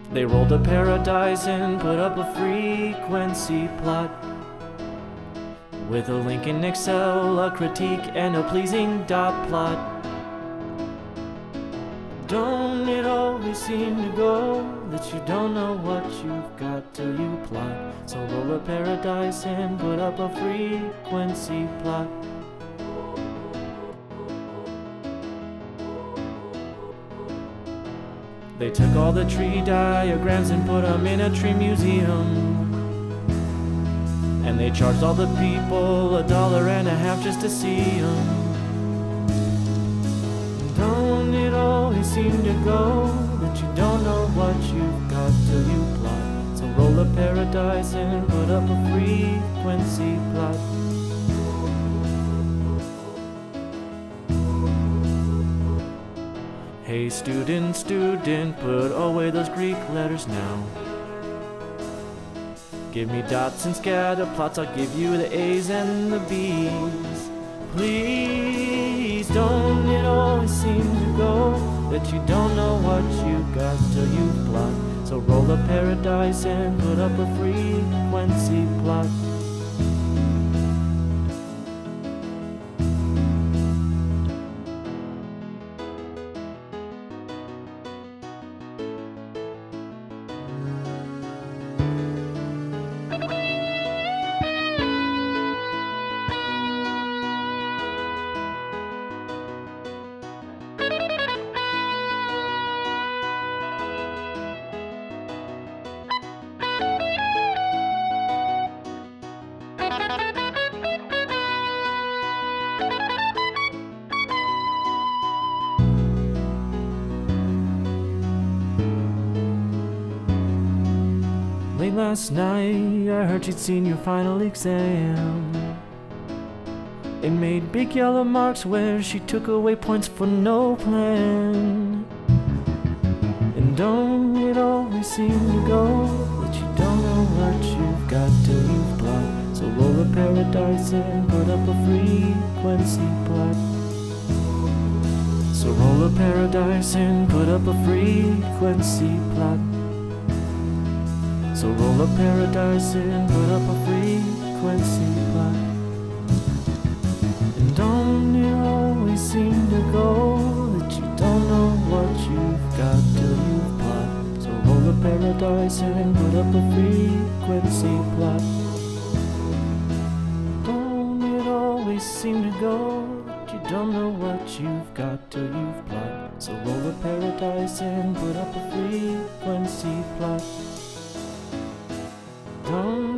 They rolled a paradise and put up a frequency plot with a link in Excel, a critique, and a pleasing dot plot. Don't it always seem to go that you don't know what you've got till you plot? So roll a paradise and put up a frequency plot. They took all the tree diagrams and put them in a tree museum. And they charged all the people $1.50 just to see them. Don't it always seem to go that you don't know what you've got till you plot? So roll a paradise and put up a frequency plot. Hey student, student, put away those Greek letters now. Give me dots and scatter plots, I'll give you the A's and the B's. Please, don't it always seem to go that you don't know what you got till you plot? So roll a paradise and put up a frequency plot. Late last night, I heard she'd seen your final exam. It made big yellow marks where she took away points for no plan. And don't it always seem to go that you don't know what you've got till you've plot? So roll a paradise and put up a frequency plot. So roll a paradise and put up a frequency plot. So roll a paradise and put up a frequency plot. And don't it always seem to go that you don't know what you've got till you've plot? So roll a paradise and put up a frequency plot. Don't it always seem to go that you don't know what you've got till you've plot? So roll a paradise and put up a frequency plot. Don't